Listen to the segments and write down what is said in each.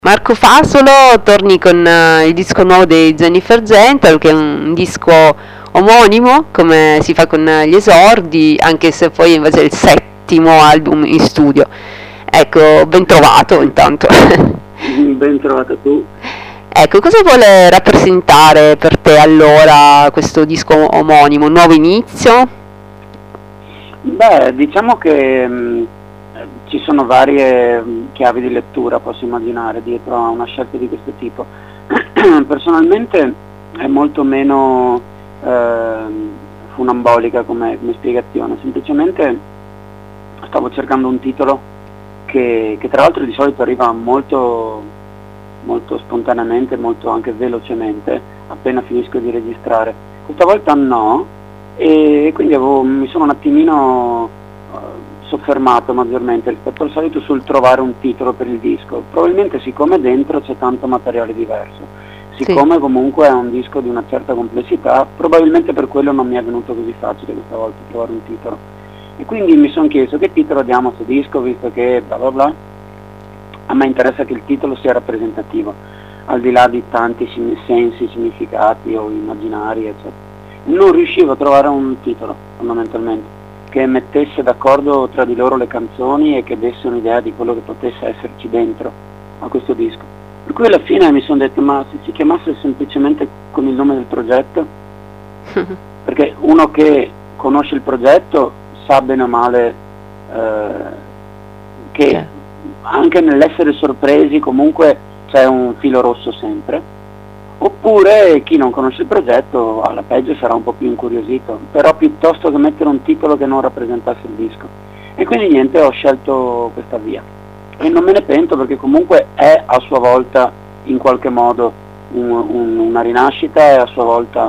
Marco Fasolo torni con il disco nuovo dei Jennifer Gentle, che è un disco omonimo, come si fa con gli esordi, anche se poi invece è il settimo album in studio. Ecco, ben trovato intanto. Ben trovata tu. Ecco, cosa vuole rappresentare per te allora questo disco omonimo? Un nuovo inizio? Beh, diciamo che ci sono varie chiavi di lettura, posso immaginare, dietro a una scelta di questo tipo. Personalmente è molto meno funambolica come spiegazione, semplicemente stavo cercando un titolo che tra l'altro di solito arriva molto spontaneamente, molto anche velocemente, appena finisco di registrare. Questa volta no, e quindi mi sono un attimino soffermato maggiormente rispetto al solito sul trovare un titolo per il disco. Probabilmente siccome dentro c'è tanto materiale diverso, siccome comunque è un disco di una certa complessità, probabilmente per quello non mi è venuto così facile questa volta trovare un titolo. E quindi mi sono chiesto che titolo diamo a questo disco, visto che bla bla bla. A me interessa che il titolo sia rappresentativo, al di là di tanti sensi, significati o immaginari, eccetera. Non riuscivo a trovare un titolo, fondamentalmente, che mettesse d'accordo tra di loro le canzoni e che desse un'idea di quello che potesse esserci dentro a questo disco. Per cui alla fine mi sono detto, ma se si chiamasse semplicemente con il nome del progetto? Perché uno che conosce il progetto sa bene o male che anche nell'essere sorpresi comunque c'è un filo rosso sempre. Oppure chi non conosce il progetto alla peggio sarà un po' più incuriosito, però piuttosto che mettere un titolo che non rappresentasse il disco. E quindi niente, ho scelto questa via. E non me ne pento, perché comunque è a sua volta in qualche modo una rinascita, è a sua volta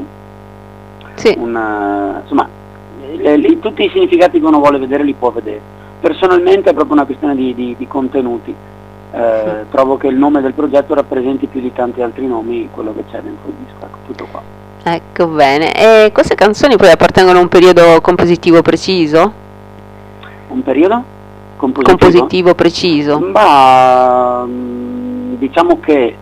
insomma, tutti i significati che uno vuole vedere li può vedere. Personalmente è proprio una questione di contenuti. Trovo che il nome del progetto rappresenti più di tanti altri nomi quello che c'è dentro il disco, ecco, tutto qua. Ecco, bene. E queste canzoni poi appartengono a un periodo compositivo preciso? Un periodo? Compositivo preciso? Ma diciamo che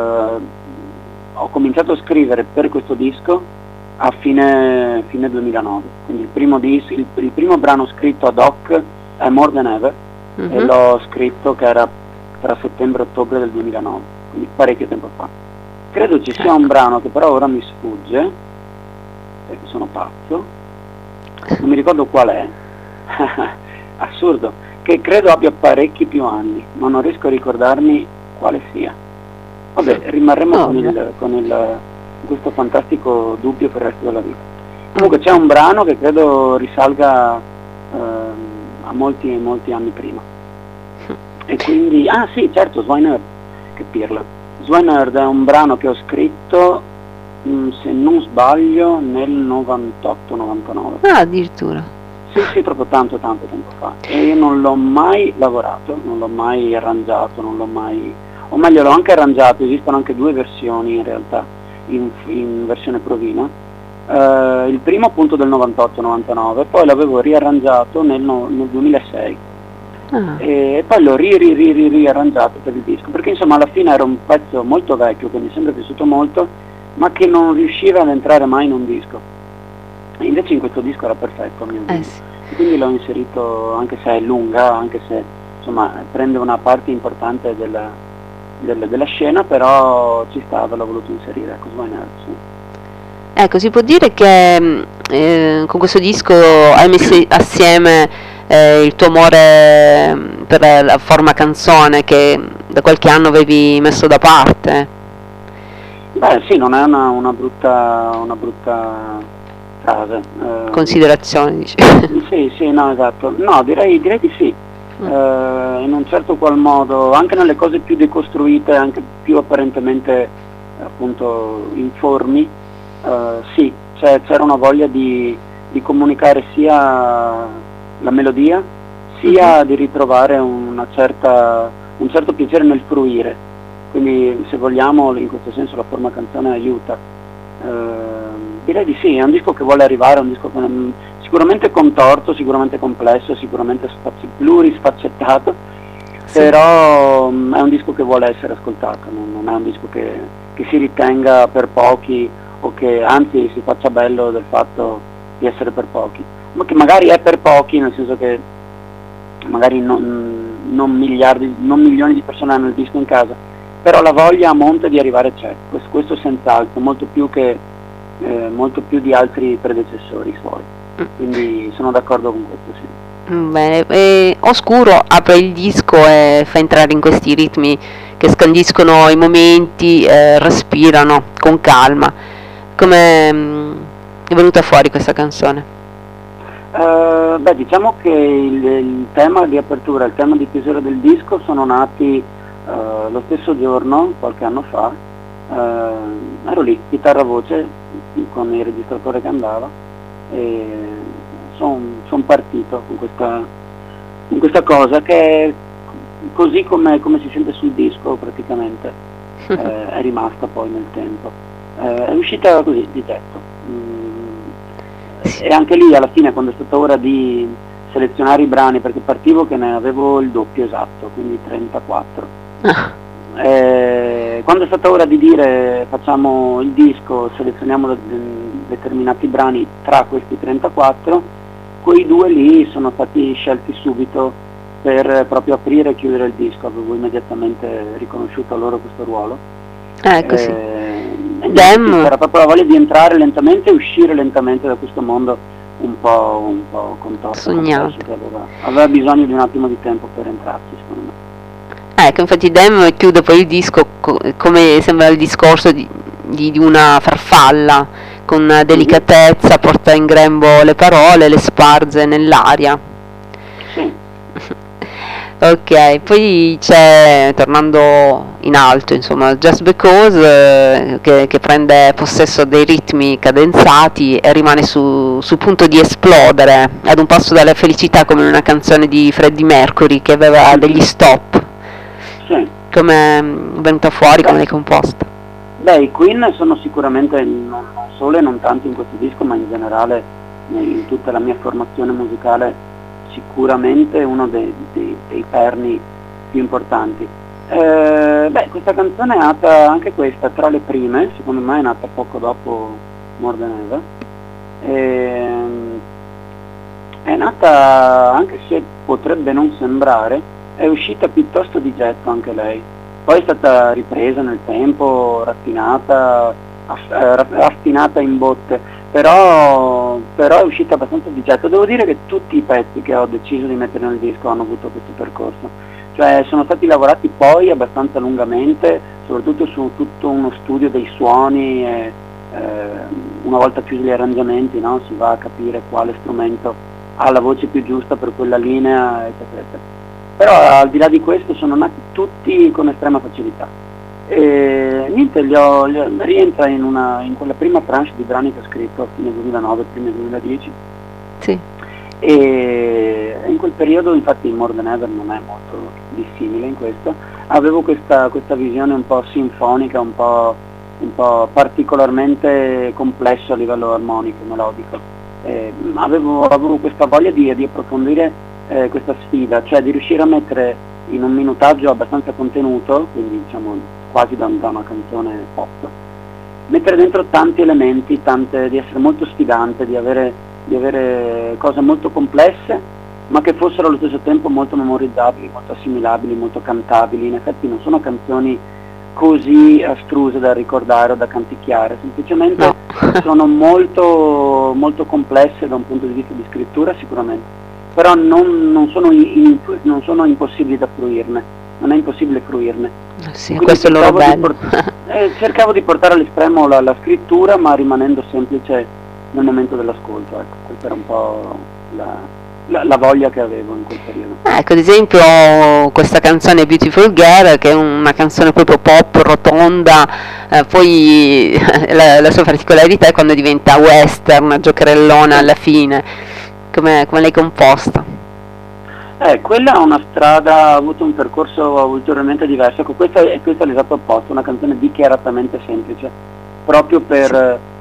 ho cominciato a scrivere per questo disco a fine 2009, quindi il primo brano scritto ad hoc è More Than Ever, e l'ho scritto che era tra settembre e ottobre del 2009, quindi parecchio tempo fa. Credo ci sia un brano che però ora mi sfugge, perché sono pazzo, non mi ricordo qual è, assurdo, che credo abbia parecchi più anni, ma non riesco a ricordarmi quale sia. Vabbè, rimarremo con questo fantastico dubbio per il resto della vita. Comunque c'è un brano che credo risalga a molti anni prima. E quindi, sì, certo, Swineherd, che pirla. Swineherd è un brano che ho scritto, se non sbaglio, nel 98-99. Ah, addirittura. Sì, proprio tanto tempo fa. E io non l'ho mai lavorato, non l'ho mai arrangiato, o meglio l'ho anche arrangiato, esistono anche due versioni in realtà, in versione provina. Il primo appunto del 98-99, poi l'avevo riarrangiato nel 2006. E poi l'ho riarrangiato per il disco, perché insomma alla fine era un pezzo molto vecchio che mi è sempre piaciuto molto, ma che non riusciva ad entrare mai in un disco, e invece in questo disco era perfetto a mio avviso. Quindi l'ho inserito, anche se è lunga, anche se insomma prende una parte importante della scena, però ci stava, l'ho voluto inserire, ecco, Swineherd, sì. Ecco, si può dire che con questo disco hai messo assieme il tuo amore per la forma canzone che da qualche anno avevi messo da parte? Beh sì, non è una brutta frase. Considerazione, dici? Sì, no, esatto. No, direi di sì. In un certo qual modo, anche nelle cose più decostruite, anche più apparentemente appunto informi, sì, c'era una voglia di comunicare sia la melodia, sia di ritrovare un certo piacere nel fruire. Quindi se vogliamo, in questo senso la forma canzone aiuta. Direi di sì, è un disco che vuole arrivare, è un disco sicuramente contorto, sicuramente complesso, sicuramente plurisfaccettato, Sì. però è un disco che vuole essere ascoltato, non è un disco che si ritenga per pochi o che anzi si faccia bello del fatto di essere per pochi, ma che magari è per pochi, nel senso che magari non milioni di persone hanno il disco in casa, però la voglia a monte di arrivare c'è, questo senz'altro, molto più di altri predecessori suoi, quindi sono d'accordo con questo, sì. Bene, Oscuro apre il disco e fa entrare in questi ritmi che scandiscono i momenti, respirano con calma. Come è venuta fuori questa canzone? Diciamo che il tema di apertura e il tema di chiusura del disco sono nati lo stesso giorno, qualche anno fa. Ero lì, chitarra voce, con il registratore che andava, e sono partito con questa cosa che è così come si sente sul disco praticamente, è rimasta poi nel tempo. È uscita così, di getto. E anche lì alla fine, quando è stata ora di selezionare i brani, perché partivo che ne avevo il doppio esatto, quindi 34. Quando è stata ora di dire facciamo il disco, selezioniamo determinati brani tra questi 34, quei due lì sono stati scelti subito per proprio aprire e chiudere il disco. Avevo immediatamente riconosciuto a loro questo ruolo. Così. Era proprio la voglia di entrare lentamente e uscire lentamente da questo mondo un po' contorto, sognato. Aveva bisogno di un attimo di tempo per entrarci, secondo me. Ecco, infatti Dem chiude poi il disco come sembra il discorso di una farfalla, con delicatezza porta in grembo le parole, le sparge nell'aria. Sì. Ok, poi c'è, tornando in alto, insomma, Just Because, che prende possesso dei ritmi cadenzati e rimane sul punto di esplodere, ad un passo dalla felicità, come in una canzone di Freddie Mercury che aveva degli stop. Sì. Come è venuta fuori, come l'hai composta? Beh, i Queen sono sicuramente, non solo e non tanto in questo disco, ma in generale in tutta la mia formazione musicale, sicuramente uno dei perni più importanti. Questa canzone è nata, anche questa, tra le prime, secondo me è nata poco dopo More Than Ever. È nata, anche se potrebbe non sembrare, è uscita piuttosto di getto anche lei. Poi è stata ripresa nel tempo, raffinata in botte, però è uscita abbastanza di getto. Devo dire che tutti i pezzi che ho deciso di mettere nel disco hanno avuto questo percorso, cioè sono stati lavorati poi abbastanza lungamente, soprattutto su tutto uno studio dei suoni e una volta chiusi gli arrangiamenti, no? Si va a capire quale strumento ha la voce più giusta per quella linea, eccetera, eccetera. Però al di là di questo sono nati tutti con estrema facilità. E niente, rientra in quella prima tranche di brani che ho scritto a fine 2009, primi 2010. Sì. E in quel periodo, infatti, More Than Ever non è molto dissimile in questo. Avevo questa visione un po' sinfonica, un po' particolarmente complesso a livello armonico, melodico. Avevo questa voglia di approfondire questa sfida, cioè di riuscire a mettere in un minutaggio abbastanza contenuto, quindi diciamo quasi da una canzone pop, mettere dentro tanti elementi, di essere molto sfidante, di avere cose molto complesse, ma che fossero allo stesso tempo molto memorizzabili, molto assimilabili, molto cantabili. In effetti non sono canzoni così astruse da ricordare o da canticchiare, semplicemente sono molto, molto complesse da un punto di vista di scrittura sicuramente, però non sono impossibili da fruirne, non è impossibile fruirne. Sì, questo è il loro bello. Cercavo di portare all'estremo la scrittura, ma rimanendo semplice nel momento dell'ascolto, ecco, questa era un po' la voglia che avevo in quel periodo. Ecco, ad esempio questa canzone Beautiful Girl, che è una canzone proprio pop, rotonda, poi la sua particolarità è quando diventa western, giocherellona alla fine. Come l'hai composta? Quella è una strada, ha avuto un percorso ulteriormente diverso. Questa è l'esatto opposto, una canzone dichiaratamente semplice, proprio per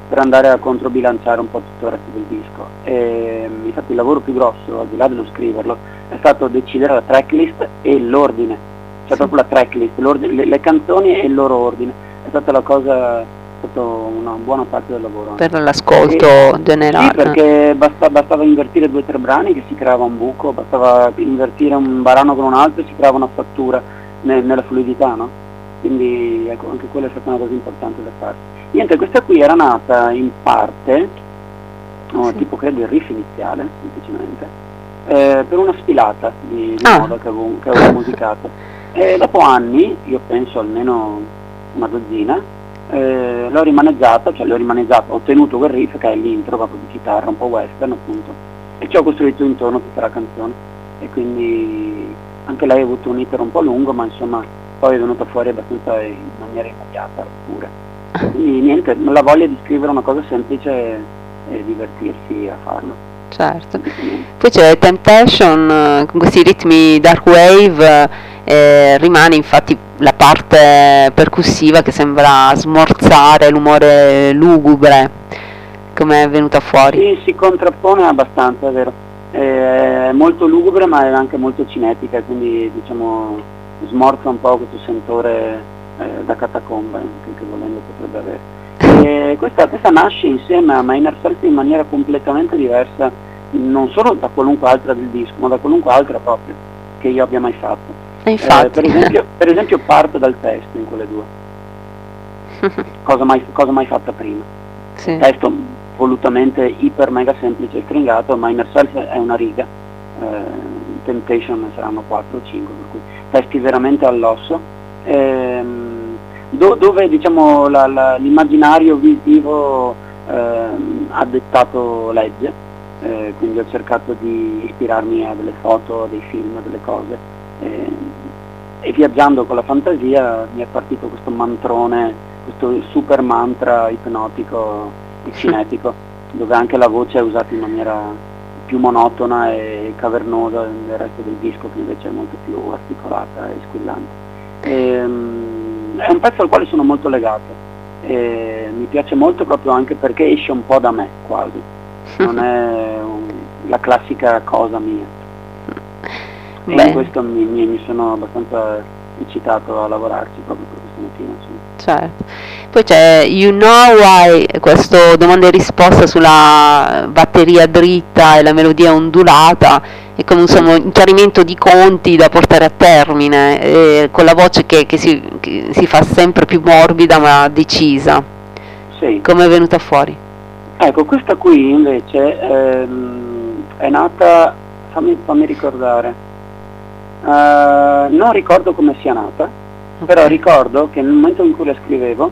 per andare a controbilanciare un po' tutto il resto del disco. E infatti il lavoro più grosso, al di là dello scriverlo, è stato decidere la tracklist e l'ordine, cioè proprio la tracklist, le canzoni e il loro ordine. È stata la cosa, è stata una buona parte del lavoro. Per l'ascolto generale. Sì, perché bastava invertire 2 o 3 brani che si creava un buco, bastava invertire un brano con un altro e si creava una frattura nella fluidità, no? Quindi ecco, anche quella è stata una cosa importante da fare. Niente, questa qui era nata in parte, tipo credo il riff iniziale, semplicemente, per una sfilata di moda che avevo musicato. E dopo anni, io penso almeno una dozzina, l'ho rimaneggiata, ho ottenuto quel riff che è l'intro proprio di chitarra, un po' western appunto, e ci ho costruito intorno tutta la canzone. E quindi anche lei ha avuto un iter un po' lungo, ma insomma poi è venuta fuori abbastanza in maniera immediata pure. Quindi niente, la voglia di scrivere una cosa semplice e divertirsi a farlo. Certo. Poi c'è Temptation, con questi ritmi dark wave, rimane infatti la parte percussiva che sembra smorzare l'umore lugubre, come è venuta fuori. Sì, si contrappone abbastanza, è vero. È molto lugubre ma è anche molto cinetica, quindi diciamo smorza un po' questo sentore da catacomba che volendo potrebbe avere. E questa nasce insieme a Minor Self in maniera completamente diversa, non solo da qualunque altra del disco, ma da qualunque altra proprio che io abbia mai fatto. Infatti. Per esempio parto dal testo in quelle due, cosa mai fatta prima. Sì. Il testo volutamente iper mega semplice e stringato, Minor Self è una riga, Temptation saranno 4 o 5, per cui testi veramente all'osso, dove diciamo l'immaginario visivo ha dettato legge, quindi ho cercato di ispirarmi a delle foto, a dei film, a delle cose, e viaggiando con la fantasia mi è partito questo mantrone, questo super mantra ipnotico e cinetico, dove anche la voce è usata in maniera più monotona e cavernosa nel resto del disco, che invece è molto più articolata e squillante. È un pezzo al quale sono molto legato e mi piace molto proprio anche perché esce un po' da me quasi, non è la classica cosa mia. E in questo mi sono abbastanza eccitato a lavorarci proprio per questo motivo. Insomma. Certo. Poi c'è You Know Why, questo domanda e risposta sulla batteria dritta e la melodia ondulata, è come insomma un chiarimento di conti da portare a termine, con la voce che si fa sempre più morbida ma decisa. Sì. Come è venuta fuori? Ecco, questa qui invece è nata, fammi ricordare, non ricordo come sia nata, però ricordo che nel momento in cui la scrivevo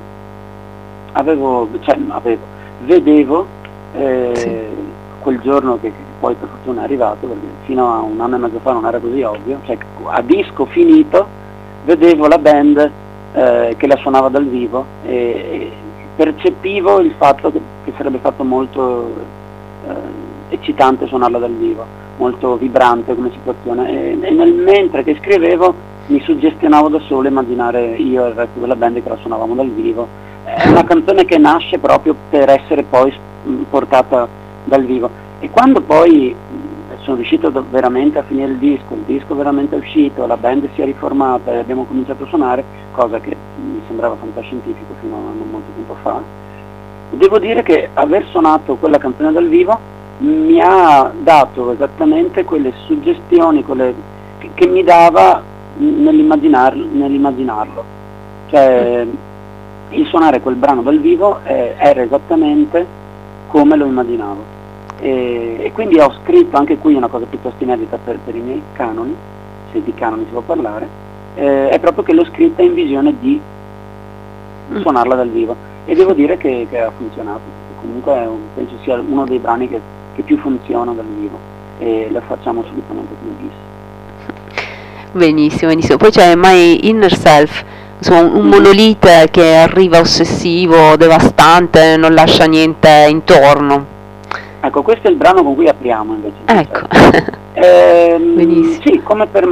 vedevo quel giorno che poi per fortuna è arrivato, perché fino a un anno e mezzo fa non era così ovvio, cioè a disco finito vedevo la band che la suonava dal vivo e percepivo il fatto che sarebbe stato molto eccitante suonarla dal vivo, molto vibrante come situazione, e mentre che scrivevo mi suggestionavo da solo immaginare io e il resto della band che la suonavamo dal vivo. È una canzone che nasce proprio per essere poi portata dal vivo, e quando poi sono riuscito veramente a finire il disco veramente è uscito, la band si è riformata e abbiamo cominciato a suonare, cosa che mi sembrava fantascientifico fino a non molto tempo fa, devo dire che aver suonato quella canzone dal vivo mi ha dato esattamente quelle suggestioni, che mi dava nell'immaginarlo. Cioè il suonare quel brano dal vivo era esattamente come lo immaginavo. E quindi ho scritto anche qui una cosa piuttosto inedita per i miei canoni, se di canoni si può parlare, è proprio che l'ho scritta in visione di suonarla dal vivo, e devo dire che ha funzionato. Comunque penso sia uno dei brani che più funziona dal vivo, e lo facciamo assolutamente come bis. Benissimo, benissimo. Poi c'è My Inner Self, insomma un monolite che arriva ossessivo, devastante, non lascia niente intorno. Ecco, questo è il brano con cui apriamo invece. Ecco. Benissimo. Sì, come per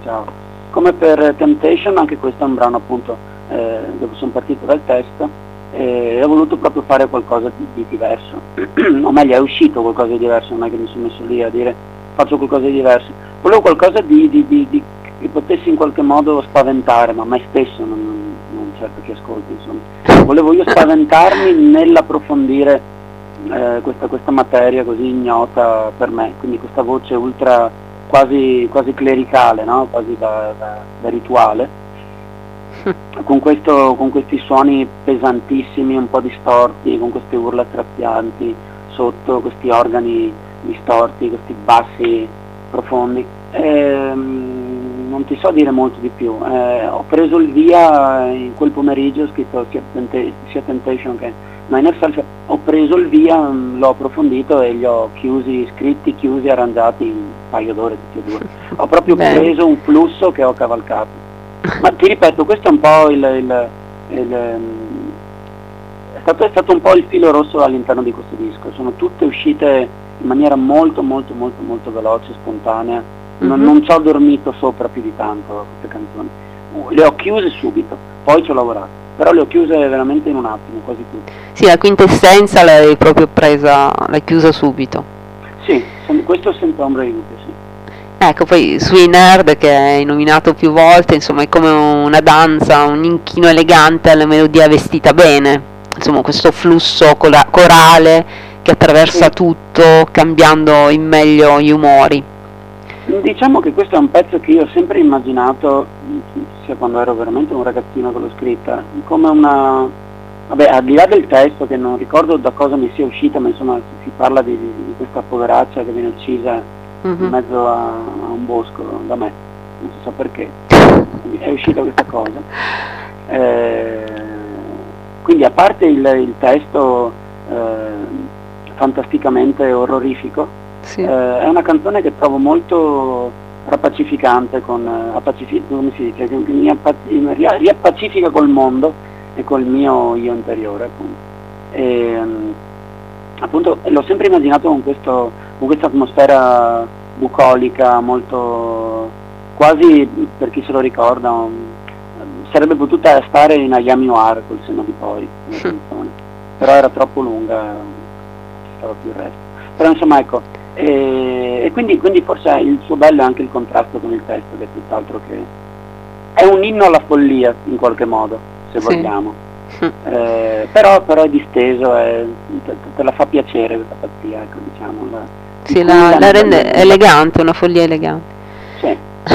come per Temptation, anche questo è un brano appunto dove sono partito dal testo, e ho voluto proprio fare qualcosa di diverso, o meglio è uscito qualcosa di diverso, non è che mi sono messo lì a dire faccio qualcosa di diverso, volevo qualcosa che potesse in qualche modo spaventare, ma me stesso, non certo chi ascolta, insomma. Volevo io spaventarmi nell'approfondire questa materia così ignota per me, quindi questa voce ultra quasi clericale, no? Quasi da rituale, con questi suoni pesantissimi, un po' distorti, con queste urla strazianti sotto, questi organi distorti, questi bassi profondi. Non ti so dire molto di più. Ho preso il via in quel pomeriggio, ho scritto sia Temptation che Minor Self, ho preso il via, l'ho approfondito e li ho scritti, chiusi, arrangiati in un paio d'ore tutti e due. Ho proprio preso un flusso che ho cavalcato. Ma ti ripeto, questo è un po' è stato un po' il filo rosso all'interno di questo disco. Sono tutte uscite in maniera molto veloce, spontanea. Non ci ho dormito sopra più di tanto a queste canzoni. Le ho chiuse subito, poi ci ho lavorato, però le ho chiuse veramente in un attimo, quasi tutte. Sì, la quintessenza l'hai proprio presa, l'hai chiusa subito. Sì, questo senza ombra di dubbio, sì. Ecco, poi Sui Nerd, che hai nominato più volte, insomma è come una danza, un inchino elegante alla melodia vestita bene, insomma questo flusso corale che attraversa tutto, cambiando in meglio gli umori. Diciamo che questo è un pezzo che io ho sempre immaginato, sia quando ero veramente un ragazzino che l'ho scritta, come una... Vabbè, al di là del testo, che non ricordo da cosa mi sia uscita, ma insomma si parla di questa poveraccia che viene uccisa in mezzo a un bosco da me, non si sa perché, è uscita questa cosa. Quindi a parte il testo fantasticamente orrorifico, sì. È una canzone che trovo molto rappacificante, come si dice, che mi riappacifica col mondo e col mio io interiore, appunto. Appunto l'ho sempre immaginato con questa atmosfera bucolica, molto, quasi, per chi se lo ricorda, sarebbe potuta stare in Ayami Noir col senno di poi, però era troppo lunga, stava più il resto. Però insomma ecco, e quindi forse il suo bello è anche il contrasto con il testo, che è tutt'altro che... è un inno alla follia in qualche modo, se vogliamo. Però è disteso, te la fa piacere questa pazzia, ecco, diciamo. Sì, la rende elegante, una follia elegante. Sì.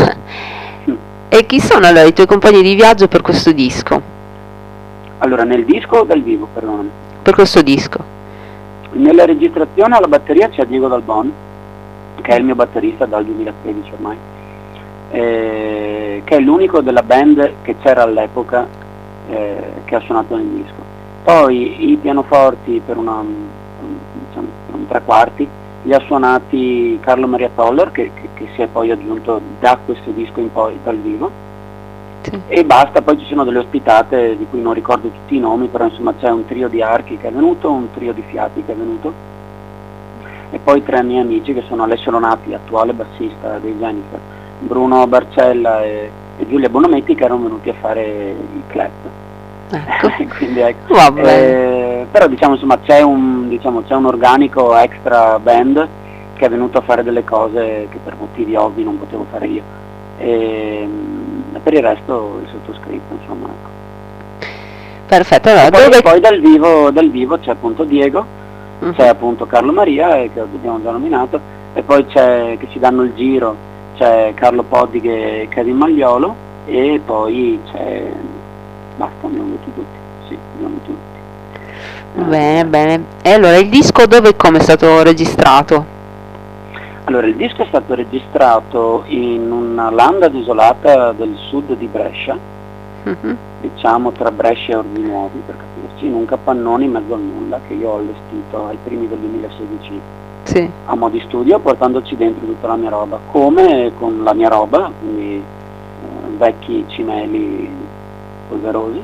E chi sono allora i tuoi compagni di viaggio per questo disco? Allora, nel disco o dal vivo, perdonami? Per questo disco. Nella registrazione alla batteria c'è Diego Dalbon, che è il mio batterista dal 2013 ormai, che è l'unico della band che c'era all'epoca che ha suonato nel disco. Poi i pianoforti per un tre quarti li ha suonati Carlo Maria Toller, che si è poi aggiunto da questo disco in poi dal vivo, sì. E basta. Poi ci sono delle ospitate di cui non ricordo tutti i nomi, però insomma c'è un trio di archi che è venuto, un trio di fiati che è venuto, e poi tre miei amici che sono Alessio Lonati, attuale bassista dei Jennifer, Bruno Barcella e Giulia Bonometti, che erano venuti a fare il clap. Ecco. Quindi ecco. Però diciamo insomma c'è un organico extra band che è venuto a fare delle cose che per motivi ovvi non potevo fare io, e per il resto il sottoscritto, insomma, ecco. Perfetto. Allora, poi dal vivo c'è appunto Diego, c'è appunto Carlo Maria, che abbiamo già nominato, e poi c'è, che ci danno il giro, c'è Carlo Poddi e Kevin Magliolo, e poi c'è... basta, abbiamo avuto tutti, sì, abbiamo avuto tutti. Bene. E allora il disco dove e come è stato registrato? Allora, il disco è stato registrato in una landa desolata del sud di Brescia, diciamo tra Brescia e Orzinuovi, per capirci, in un capannone in mezzo al nulla che io ho allestito ai primi del 2016, sì, a mo' di studio, portandoci dentro tutta la mia roba, come con la mia roba, quindi vecchi cimeli polverosi,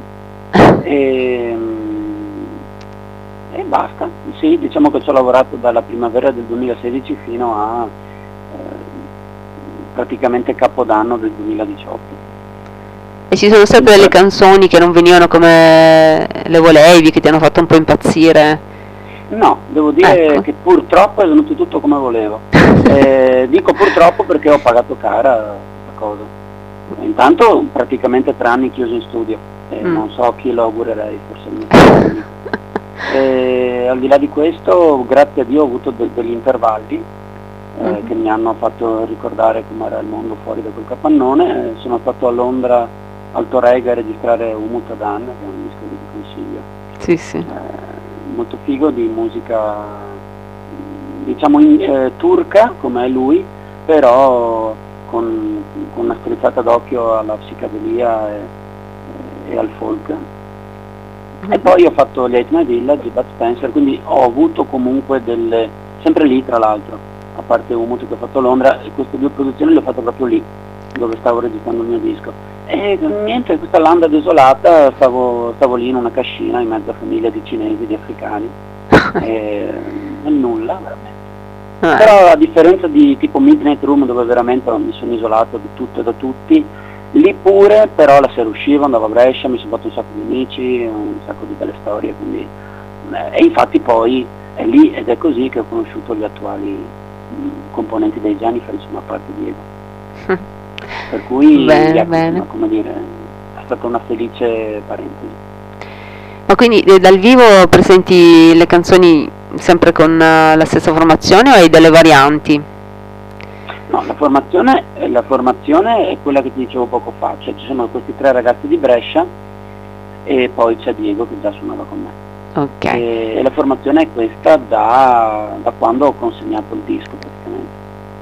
e basta. Sì, diciamo che ci ho lavorato dalla primavera del 2016 fino a praticamente Capodanno del 2018. E ci sono state delle canzoni che non venivano come le volevi, che ti hanno fatto un po' impazzire? No, devo dire Ecco. che purtroppo è venuto tutto come volevo. Dico purtroppo perché ho pagato cara questa cosa. Intanto praticamente 3 anni chiuso in studio, non so chi lo augurerei, forse il mio caro amico. Al di là di questo, grazie a Dio ho avuto degli intervalli che mi hanno fatto ricordare com'era il mondo fuori da quel capannone. Sono stato a Londra al Torrega a registrare Umutadan, che è un disco che ti consiglio. Sì, sì. Molto figo, di musica diciamo turca come è lui, però con una strizzata d'occhio alla psichedelia e al folk. E poi ho fatto gli 8 My Village, Bud Spencer, quindi ho avuto comunque delle, sempre lì tra l'altro, a parte Umut che ho fatto a Londra, e queste 2 produzioni le ho fatte proprio lì, dove stavo registrando il mio disco. E niente, questa landa desolata, stavo lì in una cascina in mezzo a famiglia di cinesi, di africani, nel nulla veramente. Però a differenza di tipo Midnight Room, dove veramente mi sono isolato di tutto e da tutti, lì pure però la sera uscivo, andavo a Brescia, mi sono fatto un sacco di amici, un sacco di belle storie, quindi e infatti poi è lì ed è così che ho conosciuto gli attuali componenti dei Jennifer, insomma, a parte Diego. Per cui bene. come dire, è stata una felice parentesi. Ma quindi dal vivo presenti le canzoni sempre con la stessa formazione o hai delle varianti? No, la formazione è quella che ti dicevo poco fa, cioè ci sono questi 3 ragazzi di Brescia e poi c'è Diego che già suonava con me. Ok. E la formazione è questa da quando ho consegnato il disco praticamente.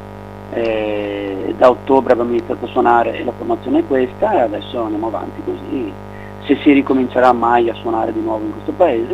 Da ottobre abbiamo iniziato a suonare e la formazione è questa e adesso andiamo avanti così. Se si ricomincerà mai a suonare di nuovo in questo paese,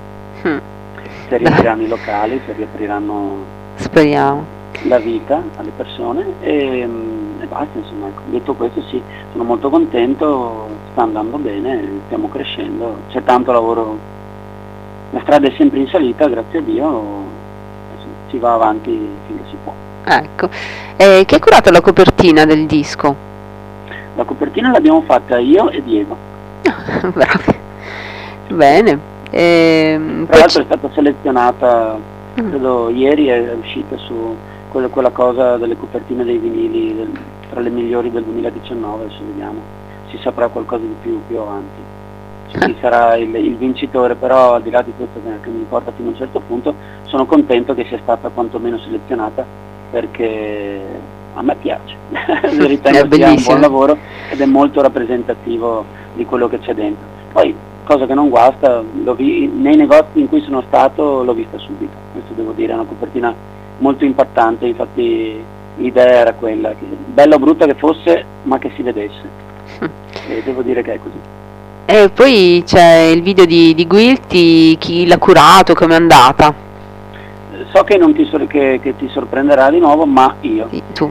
se riapriranno i locali, se riapriranno, speriamo, la vita alle persone e basta, insomma. Detto questo, sì, sono molto contento, sta andando bene, stiamo crescendo, c'è tanto lavoro, la strada è sempre in salita, grazie a Dio, si va avanti finché si può. Ecco, chi ha curato la copertina del disco? La copertina l'abbiamo fatta io e Diego. Bravi. Bene. Tra l'altro è stata selezionata, credo ieri è uscita su quella cosa delle copertine dei vinili tra le migliori del 2019, adesso vediamo, si saprà qualcosa di più avanti. Chi sarà il vincitore, però al di là di questo che mi importa fino a un certo punto, sono contento che sia stata quantomeno selezionata perché a me piace, ritengo sia un buon lavoro ed è molto rappresentativo di quello che c'è dentro. Poi, cosa che non guasta, nei negozi in cui sono stato l'ho vista subito, questo devo dire, è una copertina molto impattante, infatti l'idea era quella, che, bella o brutta che fosse, ma che si vedesse, e devo dire che è così. E poi c'è il video di Guilty, chi l'ha curato, com'è andata? So che che ti sorprenderà di nuovo, ma io. Sì, tu.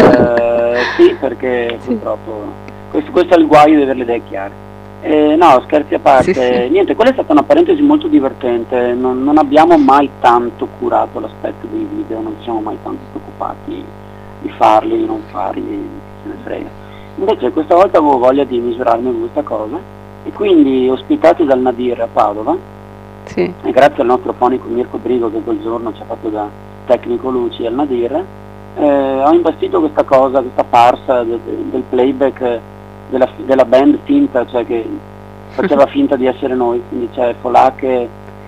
Sì, perché purtroppo questo è il guaio di avere le idee chiare. No, scherzi a parte, sì. Niente, quella è stata una parentesi molto divertente, non abbiamo mai tanto curato l'aspetto dei video, non ci siamo mai tanto preoccupati di farli, di non farli, se ne frega. Invece questa volta avevo voglia di misurarmi con questa cosa e quindi ospitati dal Nadir a Padova, sì. E grazie al nostro fonico Mirko Brigo che quel giorno ci ha fatto da tecnico luci al Nadir, ho imbastito questa cosa, questa farsa del playback della band finta, cioè che faceva finta di essere noi, quindi c'è Folake,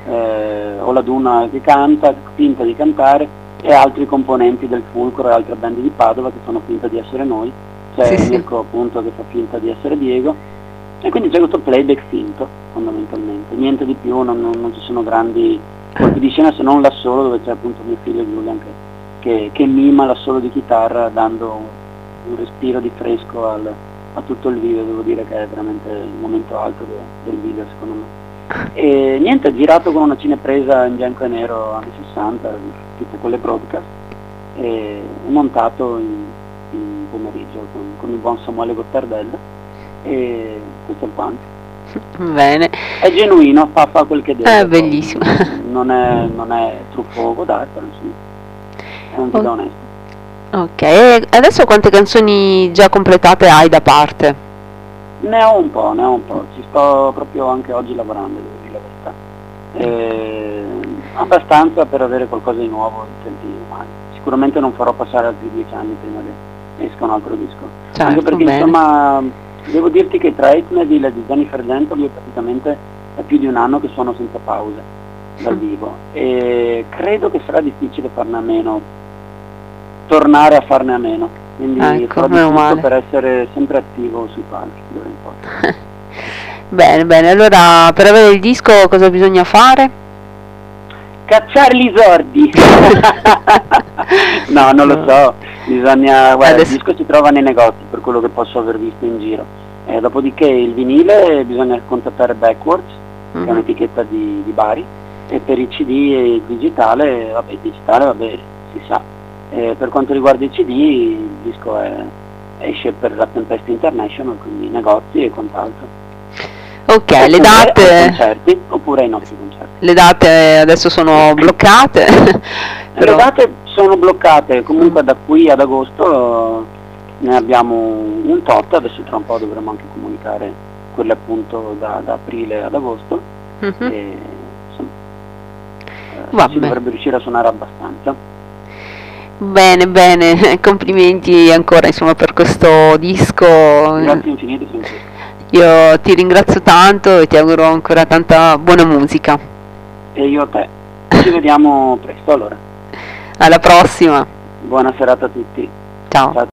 Oladuna che canta, finta di cantare, e altri componenti del Fulcro e altre band di Padova che fanno finta di essere noi, c'è Mirko appunto che fa finta di essere Diego, e quindi c'è questo playback finto fondamentalmente, niente di più, non ci sono grandi colpi di scena se non l'assolo dove c'è appunto mio figlio Julian che mima l'assolo di chitarra dando un respiro di fresco a tutto il video. Devo dire che è veramente il momento alto del video secondo me. E niente, girato con una cinepresa in bianco e nero anni 60, tutte quelle broadcast, e montato in pomeriggio con il buon Samuele Gottardella, e questo è quanto. Bene. È genuino, fa quel che deve. È bellissimo. Non è truffoso, dai, però insomma, è un video onesto. Ok, e adesso quante canzoni già completate hai da parte? Ne ho un po', ci sto proprio anche oggi lavorando, devo dire la verità. Abbastanza per avere qualcosa di nuovo in tempi umani. Sicuramente non farò passare altri 10 anni prima che esca un altro disco. Certo, Anche perché bene. insomma, devo dirti che tra Hitmedil e di Jennifer Gentle io praticamente è più di un anno che suono senza pause dal vivo e credo che sarà difficile farne a meno, tornare a farne a meno. Quindi Ecco, farò di meno tutto male. per essere sempre attivo sui palchi, d'ora in poi. Bene, bene, allora per avere il disco cosa bisogna fare? Cacciare gli sordi! No, non lo so, bisogna, guarda, Adesso- il disco si trova nei negozi per quello che posso aver visto in giro. Dopodiché il vinile bisogna contattare Backwards, che è Mhm. un'etichetta di Bari, e per i CD e il digitale, vabbè, si sa. Per quanto riguarda i CD, il disco esce per la Tempesta International, quindi negozi e quant'altro. Ok, le Oppure ai date, concerti, oppure ai nostri concerti. le date adesso sono bloccate, Le però date sono bloccate, comunque da qui ad agosto ne abbiamo un tot, adesso tra un po' dovremo anche comunicare quelle appunto da aprile ad agosto Mhm. e insomma, si Vabbè. dovrebbe riuscire a suonare abbastanza. Bene, bene, complimenti ancora insomma per questo disco. Grazie infinite Francesco. Io ti ringrazio tanto e ti auguro ancora tanta buona musica. E io a te. Ci vediamo presto allora. Alla prossima. Buona serata a tutti. Ciao. Ciao.